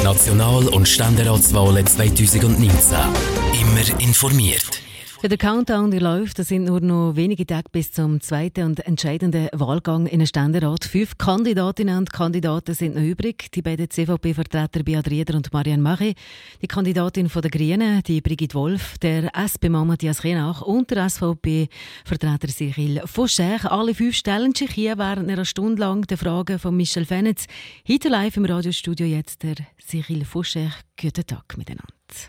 National- und Ständeratswahlen 2019. Immer informiert. Ja, der Countdown läuft. Es sind nur noch wenige Tage bis zum zweiten und entscheidenden Wahlgang in den Ständerat. 5 Kandidatinnen und Kandidaten sind noch übrig. Die beiden CVP-Vertreter Beat Rieder und Marianne Maché, die Kandidatin der Grünen, die Brigitte Wolf, der SP-Mann Matthias Renach und der SVP-Vertreter Cyril Faucher. Alle 5 stellen sich hier während einer Stunde lang der Fragen von Michel Fenitz. Heute live im Radiostudio jetzt der Cyril Faucher. Guten Tag miteinander.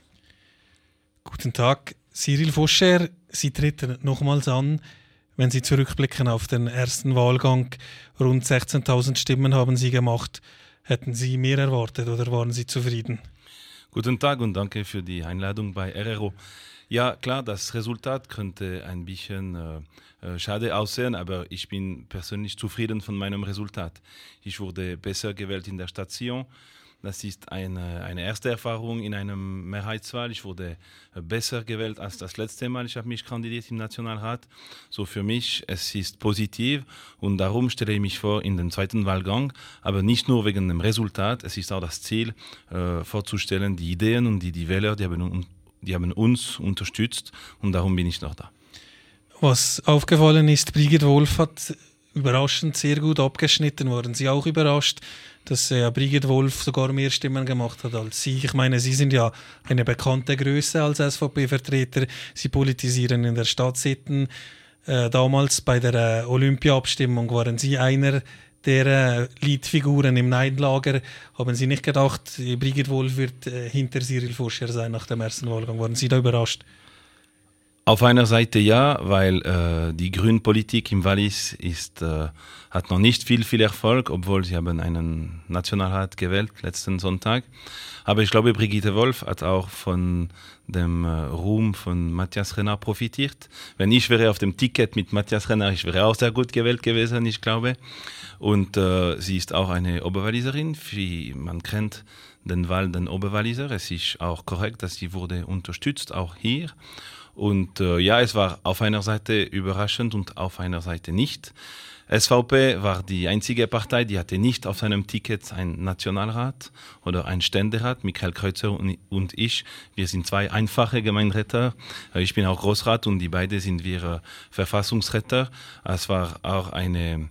Guten Tag. Cyril Faucher, Sie treten nochmals an. Wenn Sie zurückblicken auf den ersten Wahlgang, rund 16.000 Stimmen haben Sie gemacht. Hätten Sie mehr erwartet oder waren Sie zufrieden? Guten Tag und danke für die Einladung bei RRO. Ja, klar, das Resultat könnte ein bisschen schade aussehen, aber ich bin persönlich zufrieden von meinem Resultat. Ich wurde besser gewählt in der Stadt Sion. Das ist eine erste Erfahrung in einem Mehrheitswahl. Ich wurde besser gewählt als das letzte Mal. Ich habe mich kandidiert im Nationalrat. So für mich, es ist positiv und darum stelle ich mich vor in den zweiten Wahlgang. Aber nicht nur wegen dem Resultat. Es ist auch das Ziel, vorzustellen, die Ideen und die Wähler, die haben uns unterstützt und darum bin ich noch da. Was aufgefallen ist, Brigitte Wolf hat überraschend sehr gut abgeschnitten. Waren Sie auch überrascht, dass Brigitte Wolf sogar mehr Stimmen gemacht hat als Sie? Ich meine, Sie sind ja eine bekannte Größe als SVP-Vertreter. Sie politisieren in der Stadt Sitten. Damals bei der Olympia-Abstimmung waren Sie einer der Leadfiguren im Nein-Lager. Haben Sie nicht gedacht, Brigitte Wolf wird hinter Cyril Faucher sein nach dem ersten Wahlgang? Waren Sie da überrascht? Auf einer Seite ja, weil die Grünpolitik im Wallis hat noch nicht viel Erfolg, obwohl sie haben einen Nationalrat gewählt letzten Sonntag. Aber ich glaube, Brigitte Wolf hat auch von dem Ruhm von Matthias Renach profitiert. Wenn ich wäre auf dem Ticket mit Matthias Renach, ich wäre auch sehr gut gewählt gewesen, ich glaube. Und sie ist auch eine Oberwalliserin, wie man kennt den Walden Oberwalliser. Es ist auch korrekt, dass sie wurde unterstützt, auch hier. Und ja, es war auf einer Seite überraschend und auf einer Seite nicht. SVP war die einzige Partei, die hatte nicht auf seinem Ticket einen Nationalrat oder einen Ständerat. Michael Kreuzer und ich, wir sind 2 einfache Gemeinderäte. Ich bin auch Großrat und die beiden sind wir Verfassungsräte. Es war auch ein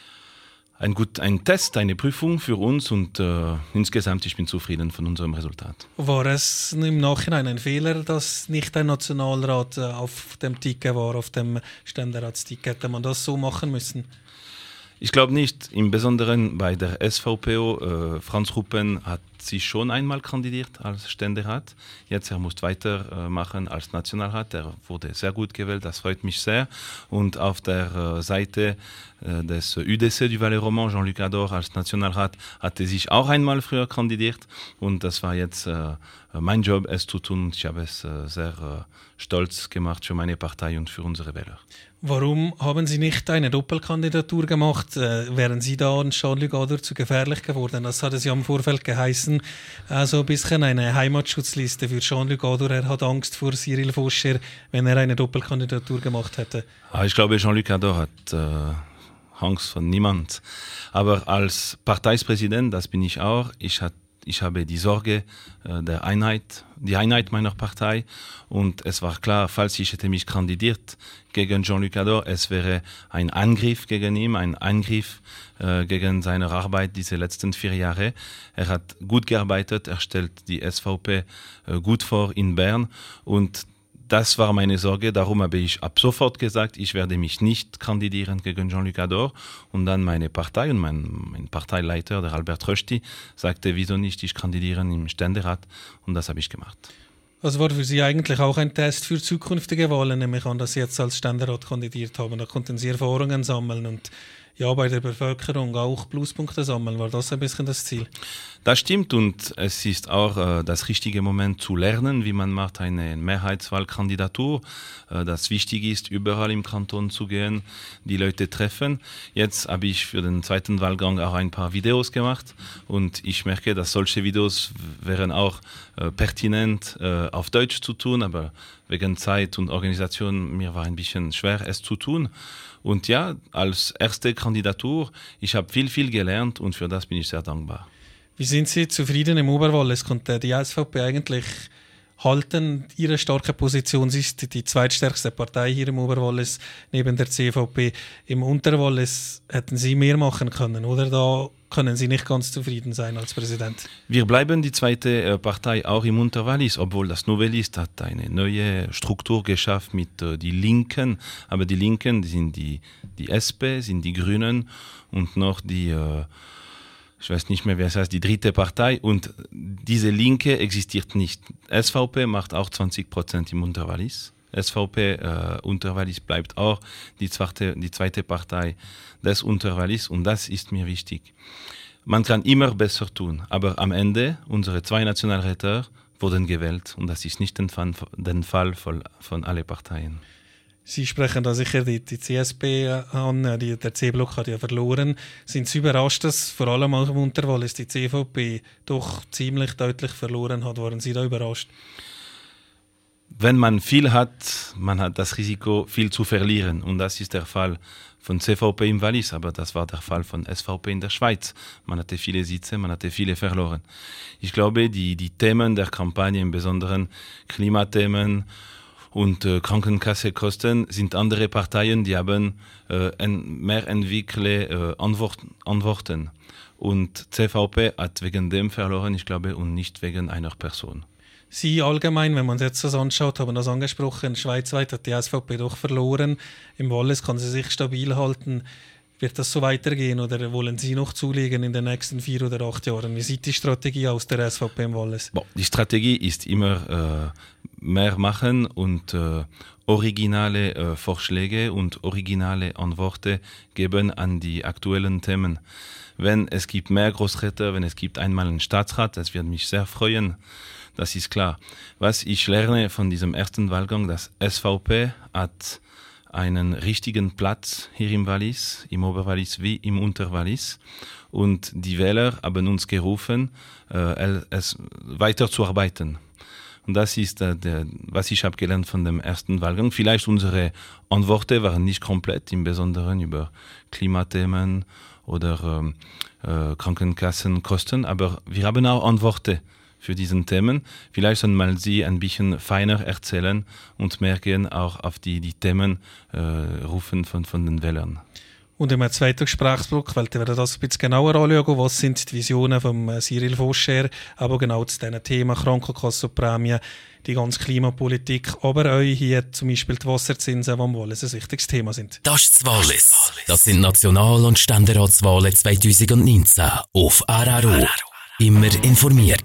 Test, eine Prüfung für uns und insgesamt ich bin zufrieden von unserem Resultat. War es im Nachhinein ein Fehler, dass nicht ein Nationalrat auf dem Ticket war, auf dem Ständeratsticket? Hätte man das so machen müssen? Ich glaube nicht, im Besonderen bei der SVPO. Franz Ruppen hat sich schon einmal kandidiert als Ständerat. Jetzt er muss weitermachen als Nationalrat. Er wurde sehr gut gewählt, das freut mich sehr. Und auf der Seite des UDC du Valais-Romand, Jean-Luc Ador als Nationalrat, hatte sich auch einmal früher kandidiert. Und das war jetzt mein Job, es zu tun. Ich habe es sehr stolz gemacht für meine Partei und für unsere Wähler. Warum haben Sie nicht eine Doppelkandidatur gemacht? Wären Sie da an Jean-Luc Ador zu gefährlich geworden? Das hat es ja im Vorfeld geheißen. Also ein bisschen eine Heimatschutzliste für Jean-Luc Ador. Er hat Angst vor Cyril Faucher, wenn er eine Doppelkandidatur gemacht hätte. Ich glaube, Jean-Luc Ador hat Angst vor niemand. Aber als Parteipräsident, das bin ich auch, ich habe die Sorge die Einheit meiner Partei und es war klar, falls ich hätte mich kandidiert gegen Jean-Luc Ador, es wäre ein Angriff gegen ihn, ein Angriff gegen seine Arbeit diese letzten 4 Jahre. Er hat gut gearbeitet, er stellt die SVP gut vor in Bern und das war meine Sorge, darum habe ich ab sofort gesagt, ich werde mich nicht kandidieren gegen Jean-Luc Ador. Und dann meine Partei und mein Parteileiter, der Albert Rösti, sagte, wieso nicht, ich kandidiere im Ständerat. Und das habe ich gemacht. Das war für Sie eigentlich auch ein Test für zukünftige Wahlen, nämlich an, dass Sie jetzt als Ständerat kandidiert haben. Da konnten Sie Erfahrungen sammeln und ja, bei der Bevölkerung auch Pluspunkte sammeln. War das ein bisschen das Ziel? Das stimmt und es ist auch das richtige Moment zu lernen, wie man macht eine Mehrheitswahlkandidatur. Das wichtig ist, überall im Kanton zu gehen, die Leute treffen. Jetzt habe ich für den zweiten Wahlgang auch ein paar Videos gemacht und ich merke, dass solche Videos wären auch pertinent auf Deutsch zu tun, aber wegen Zeit und Organisation mir war ein bisschen schwer, es zu tun. Und ja, als erste Kandidatur, ich habe viel gelernt und für das bin ich sehr dankbar. Wie sind Sie zufrieden im Oberwallis? Konnte die SVP eigentlich halten ihre starke Position? Sie ist die zweitstärkste Partei hier im Oberwallis neben der CVP. Im Unterwallis hätten Sie mehr machen können, oder? Da können Sie nicht ganz zufrieden sein als Präsident. Wir bleiben die zweite Partei auch im Unterwallis, obwohl das Novelist hat eine neue Struktur geschaffen mit die Linken. Aber die Linken sind die SP, sind die Grünen und noch die ich weiß nicht mehr, wer es heißt, die dritte Partei, und diese Linke existiert nicht. SVP macht auch 20% im Unterwallis. SVP Unterwallis bleibt auch die zweite Partei des Unterwallis, und das ist mir wichtig. Man kann immer besser tun, aber am Ende, unsere 2 Nationalräte wurden gewählt, und das ist nicht den Fall von allen Parteien. Sie sprechen da sicher die CSP an, der C-Block hat ja verloren. Sind Sie überrascht, dass vor allem auch im Unterwallis die CVP doch ziemlich deutlich verloren hat? Waren Sie da überrascht? Wenn man viel hat, man hat das Risiko, viel zu verlieren. Und das ist der Fall von CVP im Wallis, aber das war der Fall von SVP in der Schweiz. Man hatte viele Sitze, man hatte viele verloren. Ich glaube, die Themen der Kampagne, im Besonderen Klimathemen und Krankenkassekosten, sind andere Parteien, die haben mehr entwickelte Antworten. Und CVP hat wegen dem verloren, ich glaube, und nicht wegen einer Person. Sie allgemein, wenn man es jetzt so anschaut, haben das angesprochen, schweizweit hat die SVP doch verloren. Im Wallis kann sie sich stabil halten. Wird das so weitergehen oder wollen Sie noch zulegen in den nächsten 4 oder 8 Jahren? Wie sieht die Strategie aus der SVP im Wallis? Die Strategie ist immer mehr machen und originale Vorschläge und originale Antworten geben an die aktuellen Themen. Wenn es gibt mehr Großräte, wenn es gibt einmal einen Staatsrat, das wird mich sehr freuen. Das ist klar. Was ich lerne von diesem ersten Wahlgang, dass SVP hat einen richtigen Platz hier im Wallis, im Oberwallis wie im Unterwallis. Und die Wähler haben uns gerufen, es weiterzuarbeiten. Und das ist was ich habe gelernt von dem ersten Wahlgang. Vielleicht unsere Antworten waren nicht komplett, im Besonderen über Klimathemen oder Krankenkassenkosten, aber wir haben auch Antworten für diesen Themen. Vielleicht sollen mal Sie ein bisschen feiner erzählen und mehr gehen auch auf die Themen rufen von den Wählern. Und im zweiten Gesprächsblock wollen wir das ein bisschen genauer anschauen. Was sind die Visionen von Cyril Foscher, aber genau zu diesen Themen Krankenkassenprämie, die ganze Klimapolitik, aber auch hier zum Beispiel die Wasserzinsen, die am Wallis ein wichtiges Thema sind. Das ist das Wallis. Das sind National- und Ständeratswahlen 2019 auf RRO. Immer informiert.